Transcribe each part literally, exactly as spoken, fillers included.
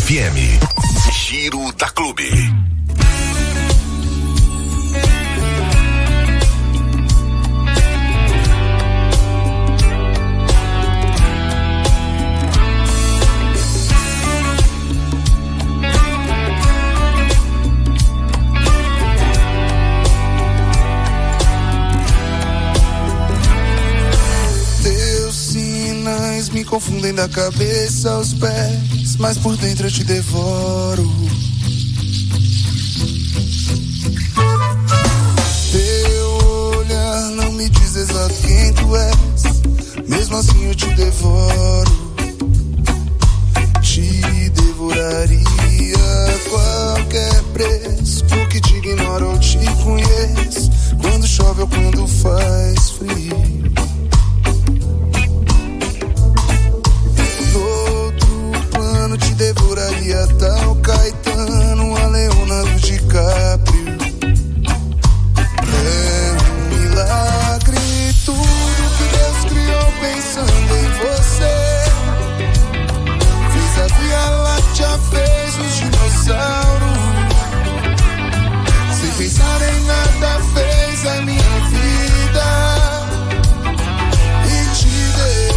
F M. Giro da Clube. Me confundem da cabeça aos pés, mas por dentro eu te devoro. Teu olhar não me diz exato quem tu és, mesmo assim eu te devoro. Te devoraria a qualquer preço, porque te ignoro ou te conheço, quando chove ou quando faz frio. Te devoraria tal Caetano, a Leonardo DiCaprio. É um milagre tudo que Deus criou pensando em você. Fez a Via Láctea, fez os dinossauros. Sem pensar em nada fez a minha vida e te deu.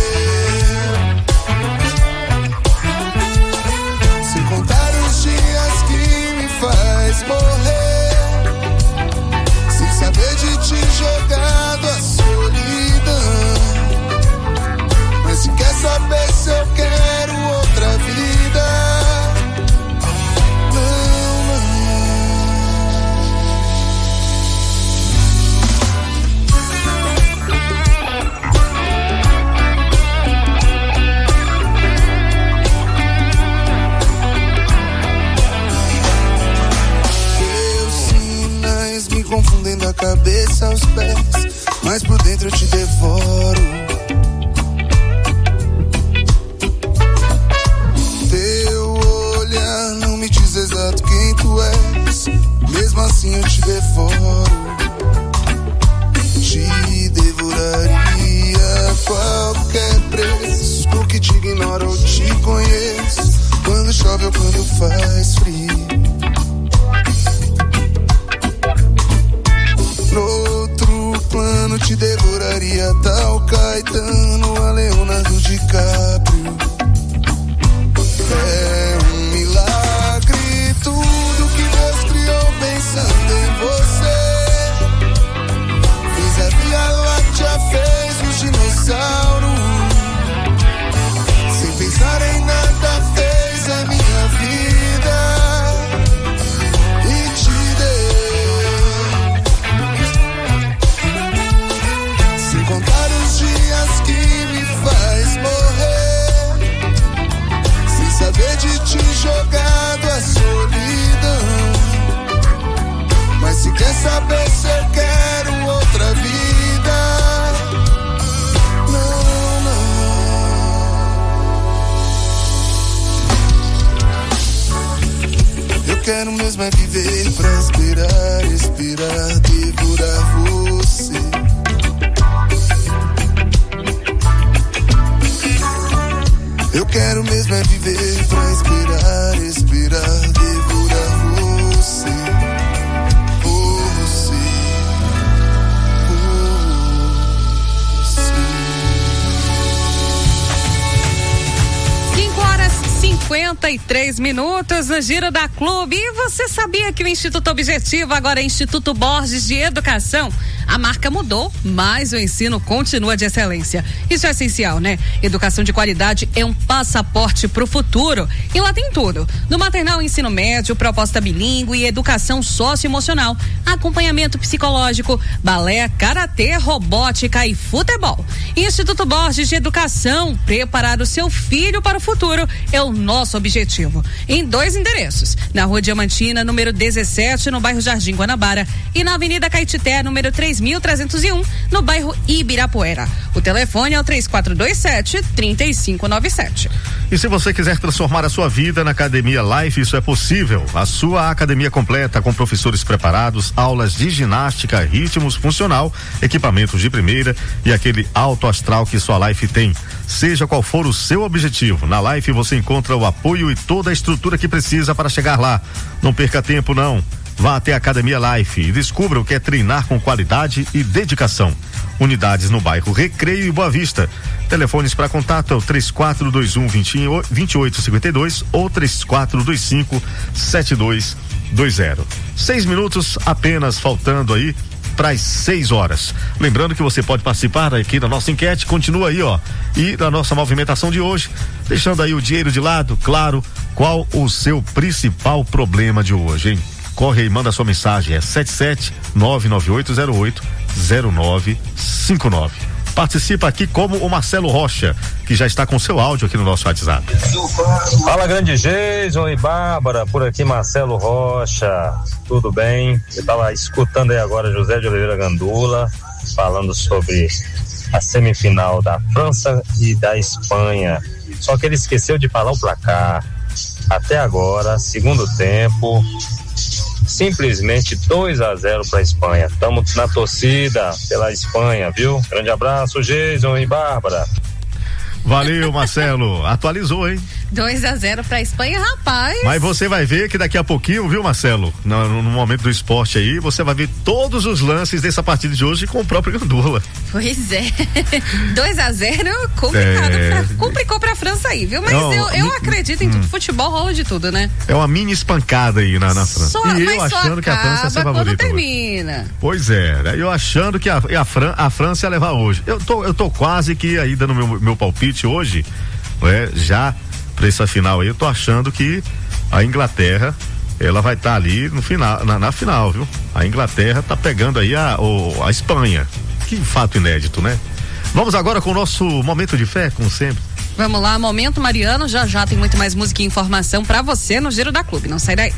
Faz morrer sem saber de ti jogado a solidão. Mas se quer saber se eu quero outra vida, não, confundem da cabeça aos pés, mas por dentro eu te devoro. Teu olhar não me diz exato quem tu és, mesmo assim eu te devoro. Te devoraria a qualquer preço, porque te ignoro ou te conheço, quando chove ou quando faz frio. No outro plano te devoraria tal Caetano, a Leonardo DiCaprio. É um milagre tudo que Deus criou pensando em você. Fez a Via Láctea, fez os dinossauros. Sem pensar em nada fez a minha vida e te deu. Contar os dias que me faz morrer, sem saber de ti jogado a solidão. Mas se quer saber se eu quero outra vida, não, não. Eu quero mesmo é viver pra esperar, respirar, devorar você. Eu quero mesmo é viver pra esperar, respirar, devorar você, você, você. cinco horas e cinquenta e três minutos no Giro da Clube. E você sabia que o Instituto Objetivo agora é Instituto Borges de Educação? A marca mudou, mas o ensino continua de excelência. Isso é essencial, né? Educação de qualidade é um passaporte pro futuro. E lá tem tudo. No maternal, ensino médio, proposta bilíngue e educação socioemocional, acompanhamento psicológico, balé, karatê, robótica e futebol. Instituto Borges de Educação, preparar o seu filho para o futuro é o nosso objetivo. Em dois endereços, na Rua Diamantina, número dezessete, no bairro Jardim Guanabara, e na Avenida Caetité, número três mil trezentos e um, no bairro Ibirapuera. O telefone é o três quatro dois sete, três cinco nove sete. E se você quiser transformar a sua vida na Academia Life, isso é possível. A sua academia completa com professores preparados, aulas de ginástica, ritmos funcional, equipamentos de primeira e aquele alto astral que sua Life tem. Seja qual for o seu objetivo, na Life você encontra o apoio apoio e toda a estrutura que precisa para chegar lá. Não perca tempo, não. Vá até a Academia Life e descubra o que é treinar com qualidade e dedicação. Unidades no bairro Recreio e Boa Vista. Telefones para contato é o três quatro dois um, dois oito cinco dois ou três quatro dois cinco, sete dois dois zero. Seis minutos apenas faltando aí para as seis horas. Lembrando que você pode participar aqui da nossa enquete, continua aí, ó, e da nossa movimentação de hoje, deixando aí o dinheiro de lado, claro, qual o seu principal problema de hoje, hein? Corre aí, manda sua mensagem, é sete sete nove nove oito zero oito zero nove cinco nove. Participa aqui como o Marcelo Rocha, que já está com seu áudio aqui no nosso WhatsApp. Fala, grande Jason e Bárbara, por aqui Marcelo Rocha, tudo bem? Eu estava escutando aí agora José de Oliveira Gandula falando sobre a semifinal da França e da Espanha, só que ele esqueceu de falar o placar. Até agora, segundo tempo, simplesmente dois a zero para a Espanha. Estamos na torcida pela Espanha, viu? Grande abraço, Jason e Bárbara. Valeu, Marcelo. Atualizou, hein? dois a zero pra Espanha, rapaz. Mas você vai ver que daqui a pouquinho, viu, Marcelo? No, no momento do esporte aí, você vai ver todos os lances dessa partida de hoje com o próprio Gandula. Pois é. dois a zero, complicado. É... Pra, complicou pra França aí, viu? Mas Não, eu, eu hum, acredito em hum. tudo. Futebol rola de tudo, né? É uma mini espancada aí na, na França. Só, e mas eu só achando que a França ia ser favorita. Quando termina. Hoje. Pois é, né? Eu achando que a, a, Fran, a França ia levar hoje. Eu tô, eu tô quase que aí dando meu, meu palpite hoje, né? Já pra essa final aí, eu tô achando que a Inglaterra, ela vai estar tá ali no final, na, na final, viu? A Inglaterra tá pegando aí a, o, a Espanha. Que fato inédito, né? Vamos agora com o nosso momento de fé, como sempre. Vamos lá, Momento Mariano, já já tem muito mais música e informação pra você no Giro da Clube, não sai daí.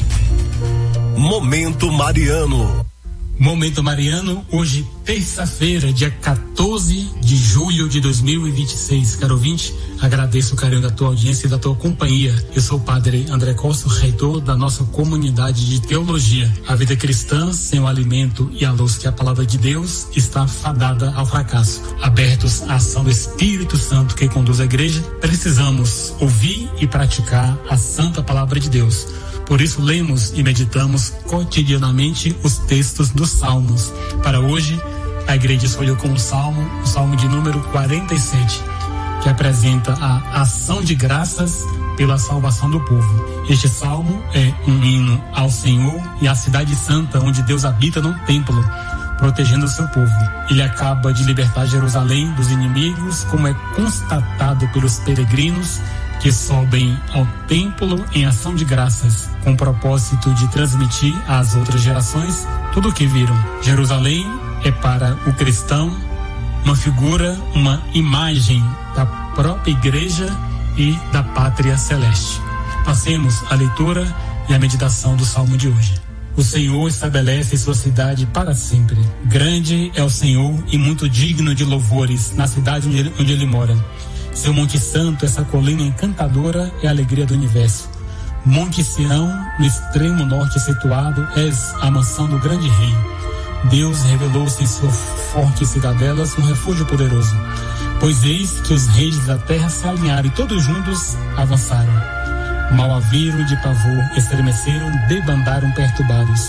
Momento Mariano. Momento Mariano, hoje, terça-feira, dia quatorze de julho de dois mil e vinte e seis. Caro ouvinte, agradeço o carinho da tua audiência e da tua companhia. Eu sou o padre André Costa, reitor da nossa comunidade de teologia. A vida cristã, sem o alimento e a luz que é a palavra de Deus, está fadada ao fracasso. Abertos à ação do Espírito Santo que conduz a igreja, precisamos ouvir e praticar a santa palavra de Deus. Por isso, lemos e meditamos cotidianamente os textos dos Salmos. Para hoje, a igreja escolheu como salmo o salmo de número quarenta e sete, que apresenta a ação de graças pela salvação do povo. Este salmo é um hino ao Senhor e à cidade santa, onde Deus habita num templo, protegendo o seu povo. Ele acaba de libertar Jerusalém dos inimigos, como é constatado pelos peregrinos que sobem ao templo em ação de graças, com o propósito de transmitir às outras gerações tudo o que viram. Jerusalém é para o cristão uma figura, uma imagem da própria igreja e da pátria celeste. Passemos a leitura e a meditação do salmo de hoje. O Senhor estabelece sua cidade para sempre. Grande é o Senhor e muito digno de louvores na cidade onde ele, onde ele mora. Seu Monte Santo, essa colina encantadora, é a alegria do universo. Monte Sião, no extremo norte situado, és a mansão do grande rei. Deus revelou-se em suas fortes cidadelas, um refúgio poderoso. Pois eis que os reis da terra se alinharam e todos juntos avançaram. Mal a viram de pavor, estremeceram, debandaram perturbados.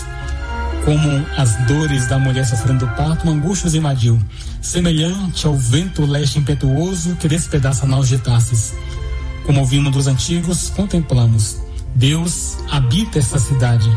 Como as dores da mulher sofrendo parto, uma angústia os invadiu, semelhante ao vento leste impetuoso que despedaça naus de Tarsis. Como ouvimos dos antigos, contemplamos. Deus habita esta cidade,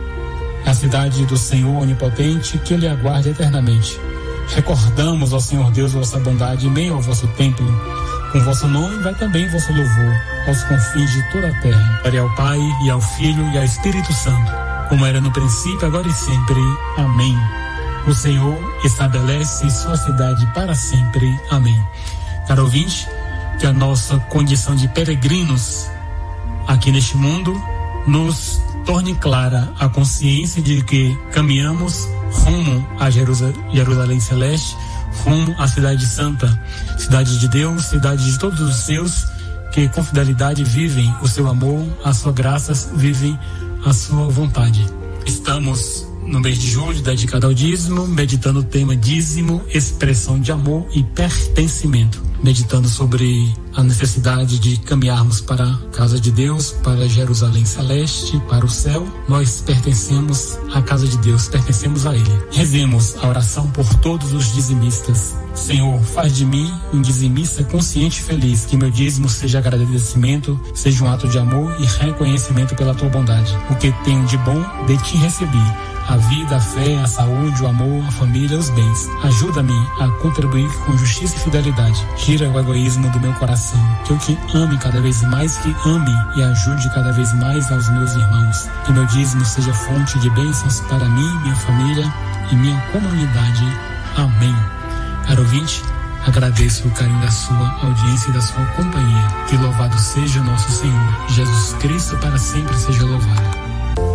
a cidade do Senhor onipotente, que Ele aguarda eternamente. Recordamos ao Senhor Deus vossa bondade em meio ao vosso templo. Com vosso nome vai também vosso louvor aos confins de toda a terra. Glória ao Pai, e ao Filho, e ao Espírito Santo, como era no princípio, agora e sempre. Amém. O Senhor estabelece sua cidade para sempre. Amém. Caro ouvinte, que a nossa condição de peregrinos aqui neste mundo nos torne clara a consciência de que caminhamos rumo a Jerusalém Celeste, rumo à cidade santa, cidade de Deus, cidade de todos os seus que com fidelidade vivem o seu amor, as suas graças, vivem a sua vontade. Estamos no mês de julho dedicado ao dízimo, meditando o tema dízimo, expressão de amor e pertencimento. meditando sobre a necessidade de caminharmos para a casa de Deus, para Jerusalém Celeste, para o céu. Nós pertencemos à casa de Deus, pertencemos a Ele. Rezemos a oração por todos os dizimistas. Senhor, faz de mim um dizimista consciente e feliz, que meu dízimo seja agradecimento, seja um ato de amor e reconhecimento pela tua bondade. O que tenho de bom, de ti recebi. A vida, a fé, a saúde, o amor, a família, os bens. Ajuda-me a contribuir com justiça e fidelidade. Tira o egoísmo do meu coração. Que eu te ame cada vez mais, que ame e ajude cada vez mais aos meus irmãos. Que meu dízimo seja fonte de bênçãos para mim, minha família e minha comunidade. Amém. Caro ouvinte, agradeço o carinho da sua audiência e da sua companhia. Que louvado seja o nosso Senhor. Jesus Cristo para sempre seja louvado.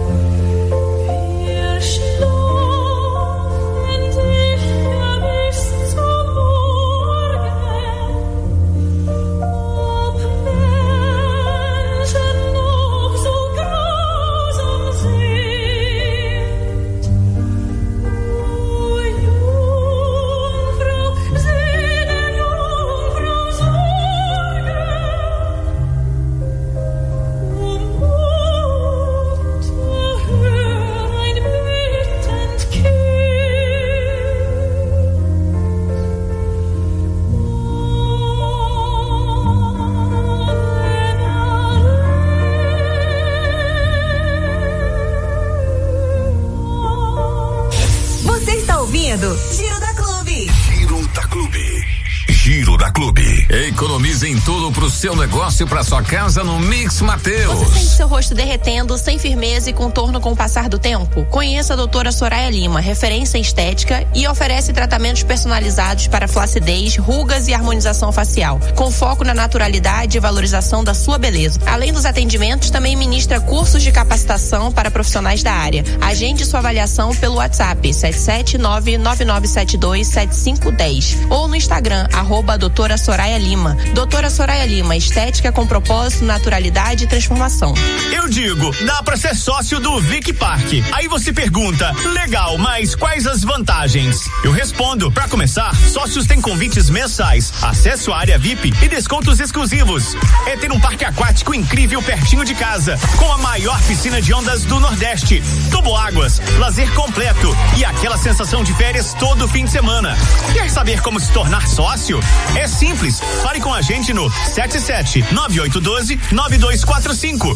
Giro da Clube. Giro da Clube. Giro da Clube. Economize em tudo pro seu negócio, pra sua casa no Mix Mateus. Você sente seu rosto derretendo, sem firmeza e contorno com o passar do tempo? Conheça a doutora Soraya Lima, referência em estética, e oferece tratamentos personalizados para flacidez, rugas e harmonização facial, com foco na naturalidade e valorização da sua beleza. Além dos atendimentos, também ministra cursos de capacitação para profissionais da área. Agende sua avaliação pelo WhatsApp sete sete nove nove nove sete dois sete cinco um zero ou no Instagram, arroba doutora Soraya Lima. Doutora Soraya Lima, estética com propósito, naturalidade e transformação. Eu digo, dá pra ser sócio do Vic Park. Aí você pergunta, legal, mas quais as vantagens? Eu respondo, pra começar, sócios têm convites mensais, acesso à área V I P e descontos exclusivos. É ter um parque aquático incrível pertinho de casa, com a maior piscina de ondas do Nordeste, toboáguas, lazer completo e aquela sensação de férias todo fim de semana. Quer saber como se tornar sócio? É simples, fale com a gente no sete sete nove oito um dois nove dois quatro cinco.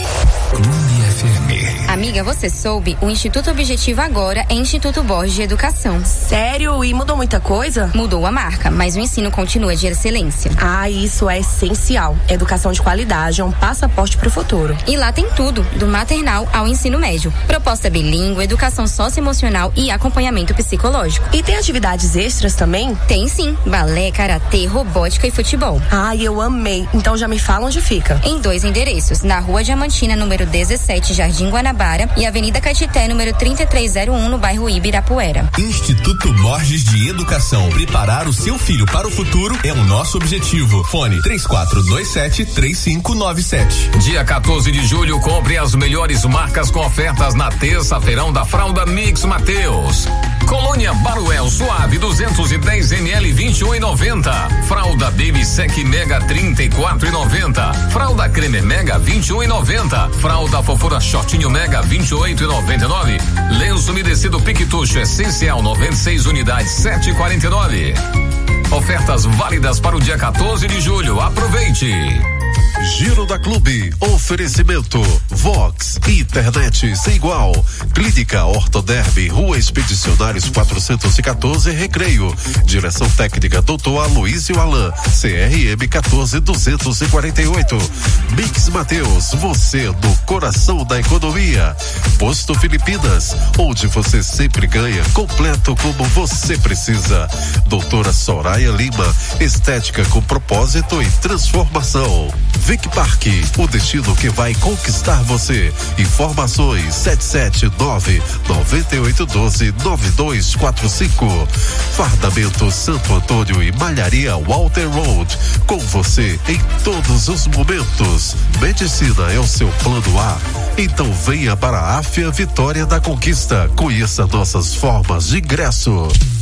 Clube F M. Amiga, você soube? O Instituto Objetivo agora é Instituto Borges de Educação. Sério? E mudou muita coisa? Mudou a marca, mas o ensino continua de excelência. Ah, isso é essencial. Educação de qualidade é um passaporte pro futuro. E lá tem tudo, do maternal ao ensino médio. Proposta bilíngue, educação socioemocional e acompanhamento psicológico. E tem atividades extras também? Tem sim, balé, karatê, robótica e futebol. Ai, eu amei. Então já me fala onde fica. Em dois endereços, na Rua Diamantina, número dezessete, Jardim Guanabara, e Avenida Caetité, número trinta e três zero um, no bairro Ibirapuera. Instituto Borges de Educação. Preparar o seu filho para o futuro é o nosso objetivo. Fone três quatro dois sete três cinco nove sete. Dia quatorze de julho, compre as melhores marcas com ofertas na terça-feirão da fralda Mix Mateus. Colônia Baruel Suave duzentos e dez mililitros, vinte e um e noventa. Fralda Baby Sec Mega trinta e quatro e noventa. Fralda Creme Mega vinte e um e noventa. Fralda Fofura Shortinho Mega vinte e oito e noventa e nove. Lenço umedecido Piquetucho Essencial noventa e seis unidades sete e quarenta e nove. Ofertas válidas para o dia quatorze de julho. Aproveite. Giro da Clube, oferecimento Vox, internet sem igual, Clínica Ortoderm, Rua Expedicionários quatrocentos e quatorze, Recreio, direção técnica doutor Aloysio Alain, C R M quatorze duzentos e quarenta e oito, Mix Mateus, você no coração da economia, Posto Filipinas, onde você sempre ganha, completo como você precisa, doutora Soraya Lima, estética com propósito e transformação. Vic Park, o destino que vai conquistar você. Informações sete sete nove nove oito um dois nove dois quatro cinco. Fardamento Santo Antônio e Malharia Walter Road. Com você em todos os momentos. Medicina é o seu plano A. Então venha para a Áfia Vitória da Conquista. Conheça nossas formas de ingresso.